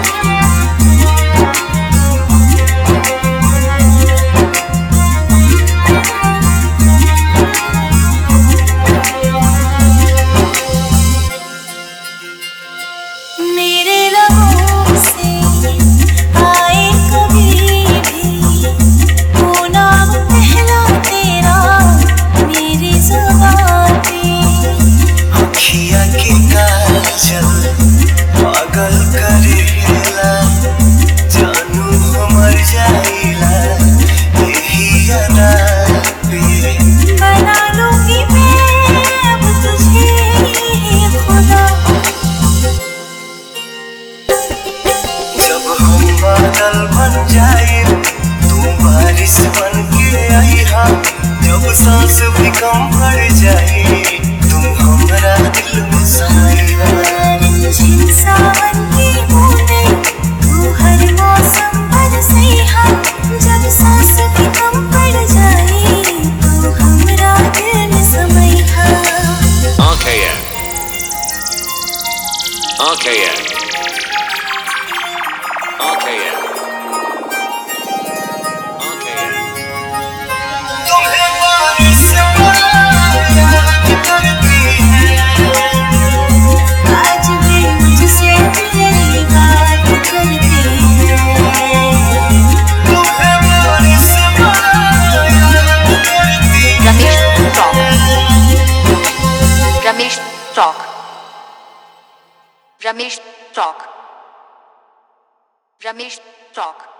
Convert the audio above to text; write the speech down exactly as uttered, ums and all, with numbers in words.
बादल बन जाए तू बारिश बन के आई हा। जब सांस भी कम पड़ जाए तुम हमारा दिल में समाई हा। सावन की बूंदें तू हर मौसम बरसे हा। जब सांस भी कम पड़ जाए तू हमारा दिल में समाई हा। R K N R K N R K N R K N तुम्हें बारिश याद करती है। आज भी मुझसे तेरी बात करती है। तुम्हें बारिश याद करती है। Ramesh Talk. Ramesh Talk. Ramesh Talk. Ramesh Talk.